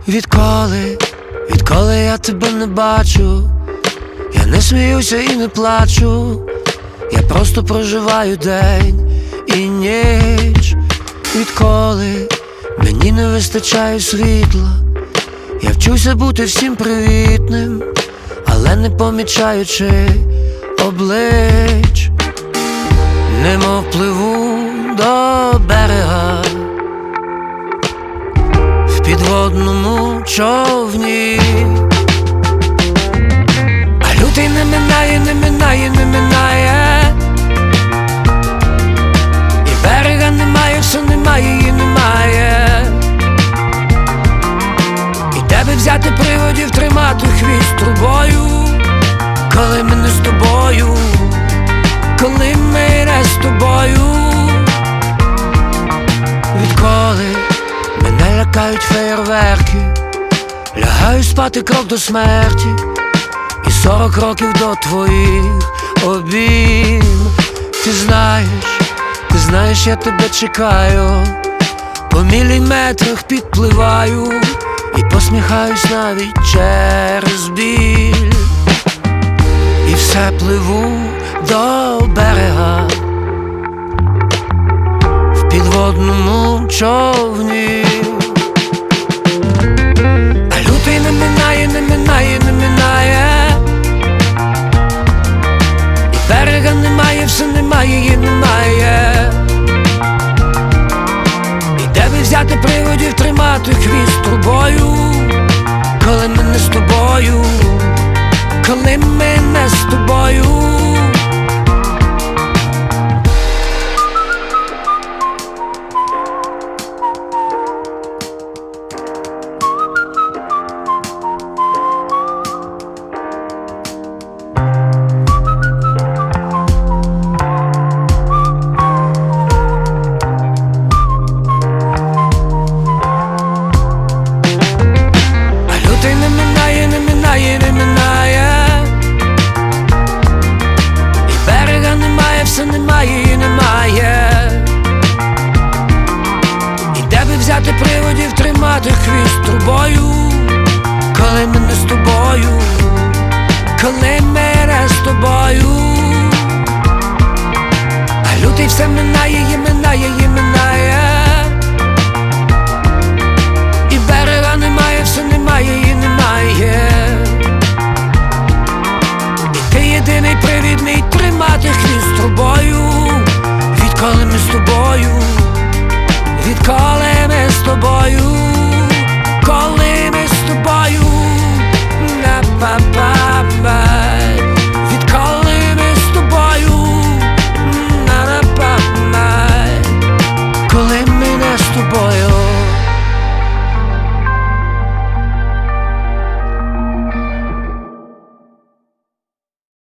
Відколи я тебе не бачу, я не сміюся і не плачу, я просто проживаю день і ніч. Відколи мені не вистачає світла, я вчуся бути всім привітним, але не помічаючи облич. Немов пливу до берега в підводному човні, а лютий не минає, не минає, не минає, і берега немає, все немає і немає. І де би взяти приводів тримати хвіст трубою, коли ми не з тобою, коли ми не з тобою. Відколи мене лякають феєрверки, лягаю спати крок до смерті, і 40 років до твоїх обійм. Ти знаєш, я тебе чекаю, по міліметрах підпливаю і посміхаюсь навіть через біль. І все пливу до берега в підводному човні, а лютий не минає, не минає, не минає, і берега немає, все немає і немає. І де би взяти приводів тримати хвіст трубою, коли ми не з тобою, коли ми не з тобою. Взяти приводів тримати хвіст трубою, коли ми не з тобою, коли ми не з тобою. А лютий все минає і минає і минає, і берега немає, все немає і немає. І ти єдиний привідний тримати хвіст трубою, відколи ми з тобою.